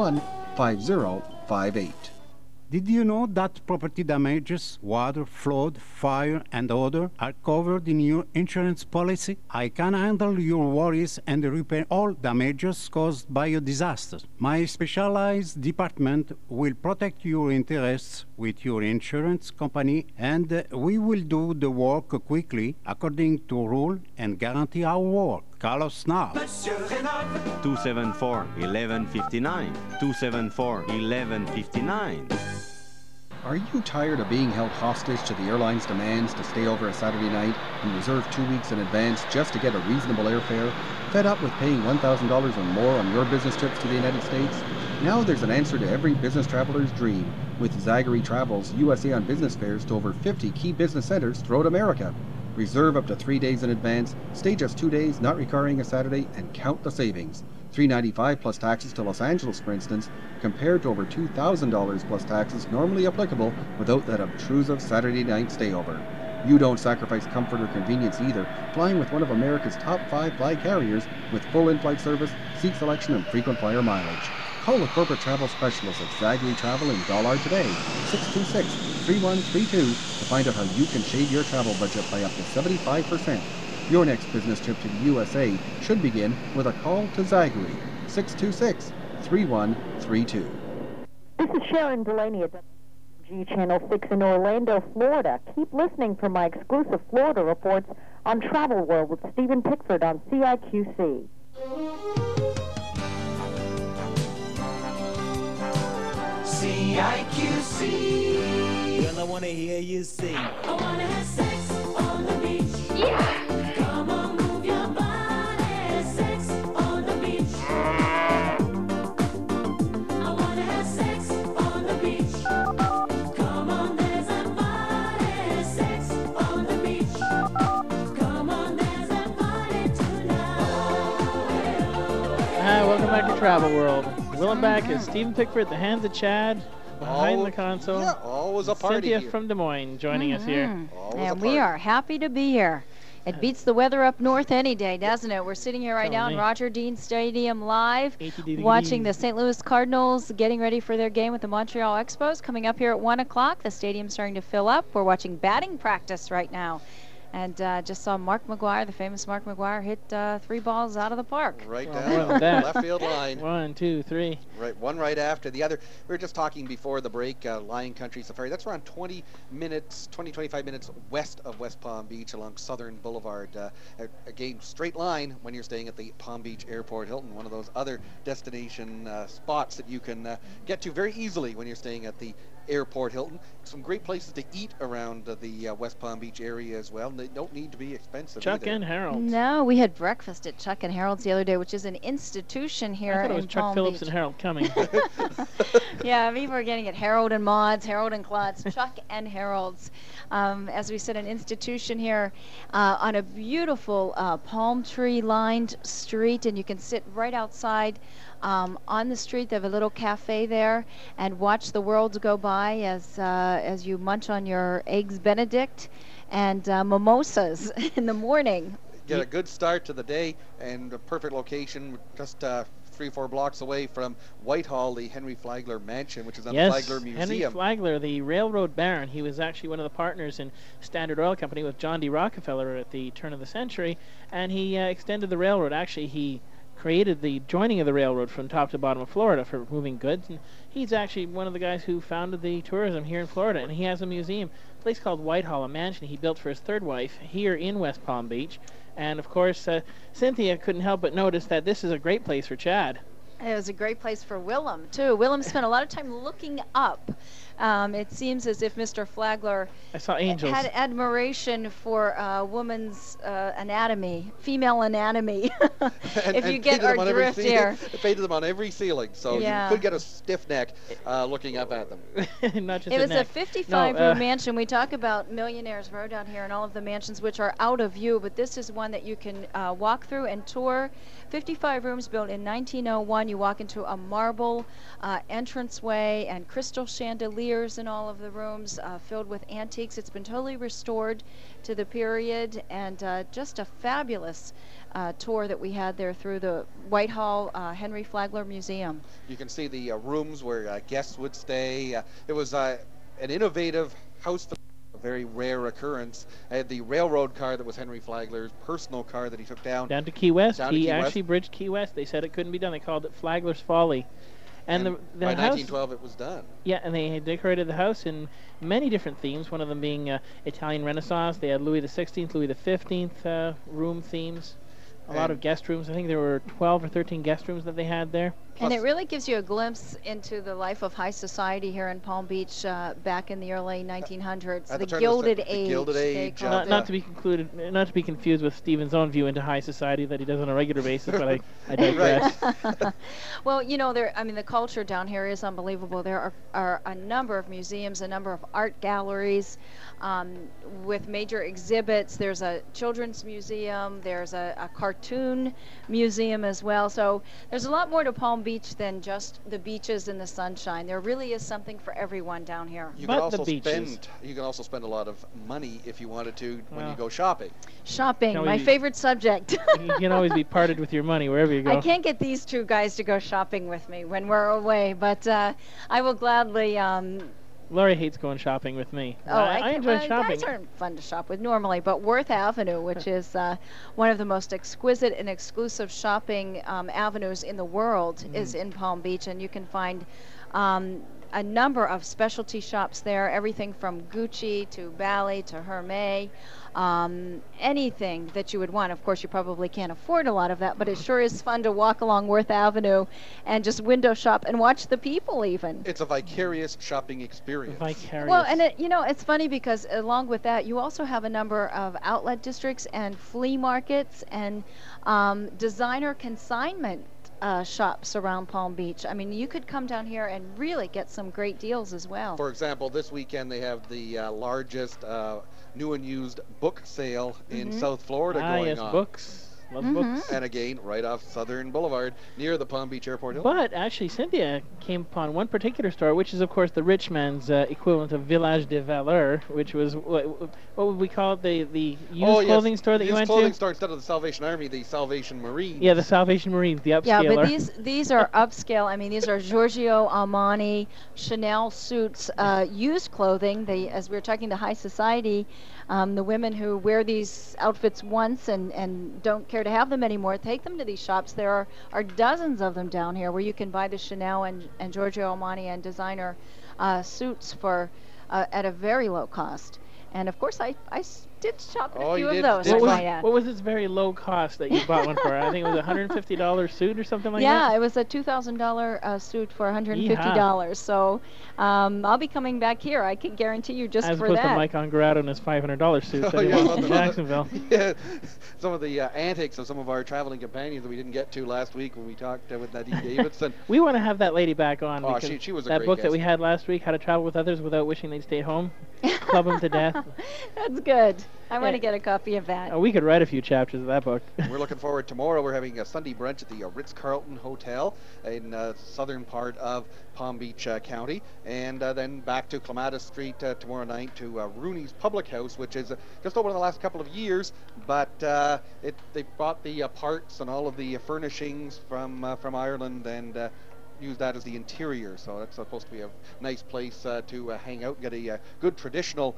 271-5058. Did you know that property damages, water, flood, fire, and other are covered in your insurance policy? I can handle your worries and repair all damages caused by a disaster. My specialized department will protect your interests with your insurance company, and we will do the work quickly according to rule and guarantee our work. Call us now. 274-1159. 274-1159. Are you tired of being held hostage to the airline's demands to stay over a Saturday night and reserve 2 weeks in advance just to get a reasonable airfare? Fed up with paying $1,000 or more on your business trips to the United States? Now there's an answer to every business traveler's dream with Zagary Travel's USA on Business fares to over 50 key business centers throughout America. Reserve up to 3 days in advance, stay just 2 days, not recurring a Saturday, and count the savings. $395 plus taxes to Los Angeles, for instance, compared to over $2,000 plus taxes normally applicable without that obtrusive Saturday night stayover. You don't sacrifice comfort or convenience either, flying with one of America's top 5 flag carriers with full in-flight service, seat selection, and frequent flyer mileage. Call the corporate travel specialist at Zagary Travel in Dollard today, 626-3132, to find out how you can shave your travel budget by up to 75%. Your next business trip to the USA should begin with a call to Zagary, 626-3132. This is Sharon Delaney at G Channel 6 in Orlando, Florida. Keep listening for my exclusive Florida reports on Travel World with Stephen Pickford on CIQC. CIQC. Girl, I wanna hear you sing. I wanna have sex on the beach. Yeah. Come on, move your body. Sex on the beach. I wanna have sex on the beach. Come on, there's a party. Sex on the beach. Come on, there's a party tonight. Hi, welcome back to Travel World. Willem back is Stephen Pickford, the hands of Chad, behind the console. Yeah, always a party Cynthia here. from Des Moines joining us here. And we are happy to be here. It beats the weather up north any day, doesn't it? We're sitting here right now in Roger Dean Stadium live, watching the St. Louis Cardinals getting ready for their game with the Montreal Expos. Coming up here at 1 o'clock, the stadium's starting to fill up. We're watching batting practice right now. And just saw Mark McGuire, the famous Mark McGuire, hit 3 balls out of the park. Right Well, down more than the that. left field line. 1, 2, 3. Right, one right after the other. We were just talking before the break, Lion Country Safari. That's around 25 minutes west of West Palm Beach along Southern Boulevard. Again, straight line when you're staying at the Palm Beach Airport Hilton, one of those other destination spots that you can get to very easily when you're staying at the Airport Hilton. Some great places to eat around the West Palm Beach area as well. They don't need to be expensive Chuck either. and Harold. No, we had breakfast at Chuck and Harold's the other day, which is an institution here I thought it in was Chuck Palm Phillips Beach. and Harold Cumming. Yeah, people are getting it. Harold and Mods, Harold and Klotz, Chuck and Harold's. As we said, an institution here on a beautiful palm tree-lined street, and you can sit right outside on the street. They have a little cafe there, and watch the world go by as you munch on your eggs Benedict and mimosas in the morning. Get a good start to the day, and a perfect location, just 3 or 4 blocks away from Whitehall, the Henry Flagler Mansion, which is on the Flagler Museum. Henry Flagler, the railroad baron. He was actually one of the partners in Standard Oil Company with John D. Rockefeller at the turn of the century, and he extended the railroad. Actually, he created the joining of the railroad from top to bottom of Florida for moving goods, and he's actually one of the guys who founded the tourism here in Florida, and he has a museum, a place called Whitehall, a mansion he built for his third wife here in West Palm Beach. And of course, Cynthia couldn't help but notice that this is a great place for Chad. It was a great place for Willem, too. Willem spent a lot of time looking up. It seems as if Mr. Flagler I saw angels. had admiration for a woman's anatomy, female anatomy, if you get our drift here. It painted them on every ceiling, so Yeah. you could get a stiff neck looking up at them. Not just It was a neck. 55-room mansion. We talk about Millionaires Row down here and all of the mansions which are out of view, but this is one that you can walk through and tour. 55 rooms built in 1901. You walk into a marble entranceway and crystal chandeliers in all of the rooms filled with antiques. It's been totally restored to the period, and just a fabulous tour that we had there through the Whitehall Henry Flagler Museum. You can see the rooms where guests would stay. It was an innovative house, a very rare occurrence. The railroad car that was Henry Flagler's personal car that he took down Down to Key West. Down to He Key West. actually bridged Key West. They said it couldn't be done. They called it Flagler's Folly. And the by house, 1912 it was done. yeah, and they had decorated the house in many different themes, one of them being Italian Renaissance. They had Louis the 16th, Louis the 15th room themes. A lot of guest rooms. I think there were 12 or 13 guest rooms that they had there. And it really gives you a glimpse into the life of high society here in Palm Beach back in the early 1900s. At The the turn of the Gilded cen- the Age. Gilded they Age, called Not it. to be concluded, not to be confused with Stephen's own view into high society that he does on a regular basis, but I digress. Well, you know, the culture down here is unbelievable. There are a number of museums, a number of art galleries with major exhibits. There's a children's museum. There's a cartoon museum as well. So there's a lot more to Palm Beach than just the beaches and the sunshine. There really is something for everyone down here. You can also spend a lot of money if you wanted to when you Well. go shopping. Shopping, No, my you- favorite subject. You can always be parted with your money wherever you go. I can't get these two guys to go shopping with me when we're away, but I will gladly Lori hates going shopping with me. Oh, I enjoy shopping. Guys aren't fun to shop with normally, but Worth Avenue, which is one of the most exquisite and exclusive shopping avenues in the world, is in Palm Beach, and you can find a number of specialty shops there, everything from Gucci to Bally to Hermès, anything that you would want. Of course, you probably can't afford a lot of that, but it sure is fun to walk along Worth Avenue and just window shop and watch the people even. It's a vicarious shopping experience. Vicarious. Well, and it's funny because along with that, you also have a number of outlet districts and flea markets and designer consignment shops around Palm Beach. I mean, you could come down here and really get some great deals as well. For example, this weekend they have the largest new and used book sale in South Florida going on. Books. Love books. And again, right off Southern Boulevard near the Palm Beach Airport. But actually, Cynthia came upon one particular store, which is, of course, the rich man's equivalent of Village de Valeur, which was, what would we call it, the used clothing store that you went to? Used clothing store instead of the Salvation Army, the Salvation Marines. Yeah, the Salvation Marines, the upscaler. Yeah, but these are upscale. I mean, these are Giorgio Armani, Chanel suits, used clothing. As we were talking to high society, the women who wear these outfits once and don't care to have them anymore, take them to these shops. There are dozens of them down here where you can buy the Chanel and Giorgio Armani and designer suits for at a very low cost. And of course, I did shop at a few of those. What was its very low cost that you bought one for? I think it was a $150 suit or something like that? Yeah, it was a $2,000 suit for $150. So I'll be coming back here. I can guarantee you just As for opposed that. to Mike Angrado and his $500 suit that he wants in Jacksonville. Yeah, some of the antics of some of our traveling companions that we didn't get to last week when we talked with Nadine Davidson. We want to have that lady back on. Oh, because she was a that great book guest. that we had last week, How to Travel with Others Without Wishing They'd Stay Home. Club them to death. That's good. I want to get a copy of that. Oh, we could write a few chapters of that book. We're looking forward tomorrow. We're having a Sunday brunch at the Ritz-Carlton Hotel in southern part of Palm Beach County, and then back to Clematis Street tomorrow night to Rooney's Public House, which is just open in the last couple of years, but they brought the parts and all of the furnishings from Ireland and use that as the interior, so that's supposed to be a nice place to hang out and get a good traditional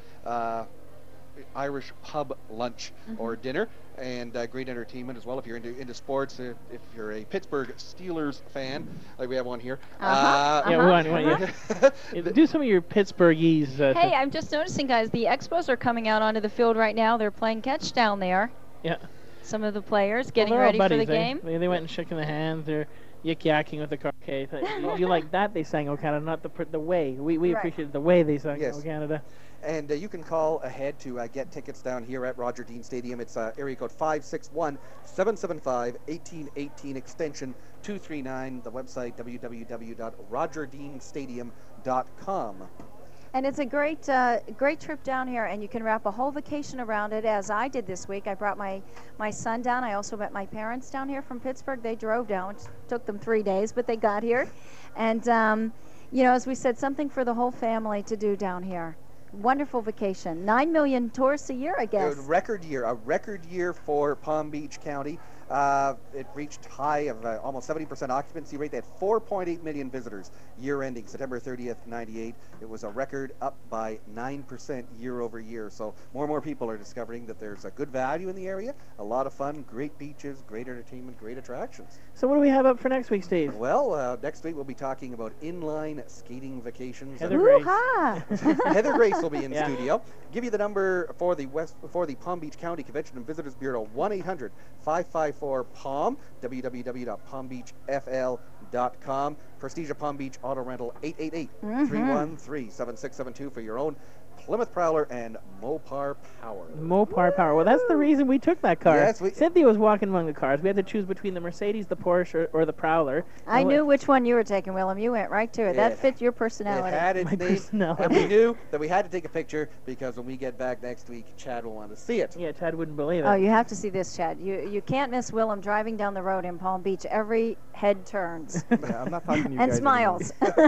Irish pub lunch or dinner, and great entertainment as well if you're into sports. If you're a Pittsburgh Steelers fan, like we have one here. Yeah, we want do some of your Pittsburghese. Hey, I'm just noticing, guys, the Expos are coming out onto the field right now. They're playing catch down there. Yeah. Some of the players getting they're all ready for the buddies, game. They went and shaking the hands. They're yik-yakking with the car. Okay, you like that they sang "O Canada," not the way. We appreciated the way they sang "O Canada." And you can call ahead to get tickets down here at Roger Dean Stadium. It's area code 561-775-1818, extension 239. The website, www.rogerdeanstadium.com. And it's a great trip down here, and you can wrap a whole vacation around it, as I did this week. I brought my son down. I also met my parents down here from Pittsburgh. They drove down. It took them 3 days, but they got here. And, as we said, something for the whole family to do down here. Wonderful vacation. 9 million tourists a year, I guess. A record year for Palm Beach County. It reached high of almost 70% occupancy rate. They had 4.8 million visitors year ending September 30th, 98. It was a record, up by 9% year over year. So more and more people are discovering that there's a good value in the area, a lot of fun, great beaches, great entertainment, great attractions. So what do we have up for next week, Steve? Well, next week we'll be talking about inline skating vacations. Heather Grace. Heather Grace will be in studio. Give you the number for the Palm Beach County Convention and Visitors Bureau, 1-800-554-PALM, www.palmbeachfl.com. Prestige of Palm Beach Auto Rental, 888-313-7672 for your own Plymouth Prowler and Mopar Power. Mopar Power. Well, that's the reason we took that car. Yes, Cynthia was walking among the cars. We had to choose between the Mercedes, the Porsche, or the Prowler. I knew which one you were taking, Willem. You went right to it. That fit your personality. It had its My name, personality. and we knew that we had to take a picture because when we get back next week, Chad will want to see it. Yeah, Chad wouldn't believe it. Oh, you have to see this, Chad. You can't miss Willem driving down the road in Palm Beach. Every head turns. Yeah, I'm not talking to you and guys smiles.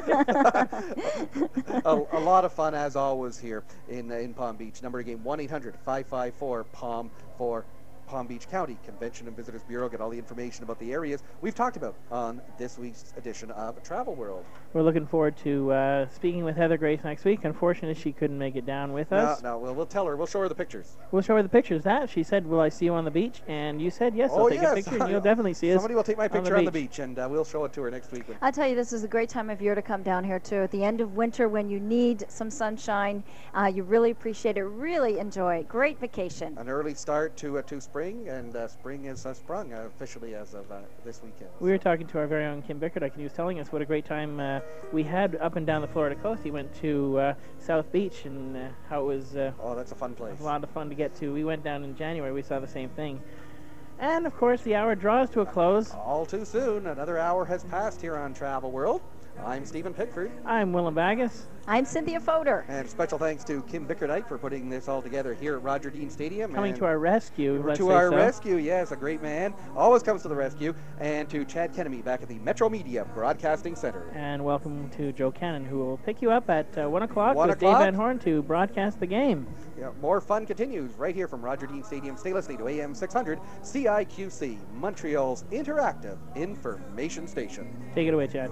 A lot of fun, as always, here in Palm Beach. Number again, 1-800-554-PALM for Palm Beach County Convention and Visitors Bureau. Get all the information about the areas we've talked about on this week's edition of Travel World. We're looking forward to speaking with Heather Grace next week. Unfortunately, she couldn't make it down with us. No, we'll tell her. We'll show her the pictures. We'll show her the pictures. She said, will I see you on the beach? And you said, yes, Oh, I'll take yes. a picture, and you'll definitely see us. Somebody will take my picture on the beach, and we'll show it to her next week. I'll tell you, this is a great time of year to come down here, too. At the end of winter, when you need some sunshine, you really appreciate it, really enjoy it. Great vacation. An early start to spring, and spring is sprung officially as of this weekend. We were talking to our very own Kim Bickerdike, and he was telling us what a great time we had up and down the Florida coast. He went to South Beach, and how it was that's a fun place. A lot of fun to get to. We went down in January. We saw the same thing. And, of course, the hour draws to a close. All too soon. Another hour has passed here on Travel World. I'm Stephen Pickford. I'm Willem Bagus. I'm Cynthia Fodor. And special thanks to Kim Bickerdike for putting this all together here at Roger Dean Stadium. Coming to our rescue, let's To say our so. rescue, yes, a great man. Always comes to the rescue. And to Chad Kennedy back at the Metro Media Broadcasting Center. And welcome to Joe Cannon, who will pick you up at 1 o'clock 1 with o'clock. Dave Van Horn to broadcast the game. Yeah, more fun continues right here from Roger Dean Stadium. Stay listening to AM 600 CIQC, Montreal's interactive information station. Take it away, Chad.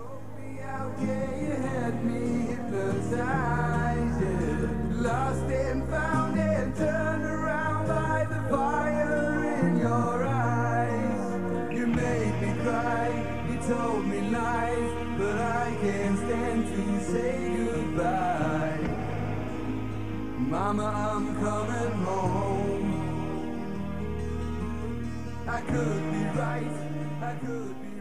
Lost and found and turned around by the fire in your eyes. You made me cry, you told me lies, but I can't stand to say goodbye. Mama, I'm coming home. I could be right, I could be